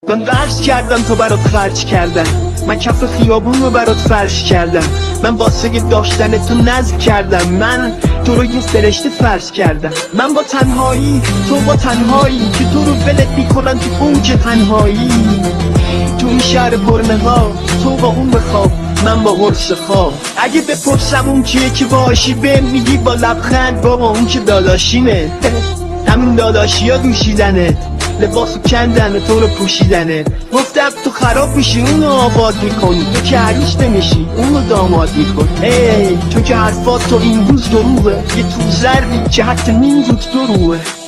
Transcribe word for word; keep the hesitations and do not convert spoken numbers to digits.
من قرض کردم تو برات خرج کردم، من کف خیابون رو برات فرش کردم، من واسه داشتن تو نذر کردم، من تو رو یه سرشته فرش کردم. من با تنهایی تو با تنهایی که تو رو ولت میکنن تو اوج تنهایی. تو این شهر برنه ها تو با اون بخواب، من با قرص خواب. اگه بپرسم اون کیه که باشی به میگی با لبخند بابا اون که داداشیمه. همون داداشی ها دوشیدنت، لباسو کندن تو رو پوشیدنه. گفتم تو خراب میشی اونو آباد میکنی، تو که عروس نمیشی اونو داماد میکنی. ای تو که حرفات تو این روز دروغه، یه تو زردی که حتی نیم روز دروغه.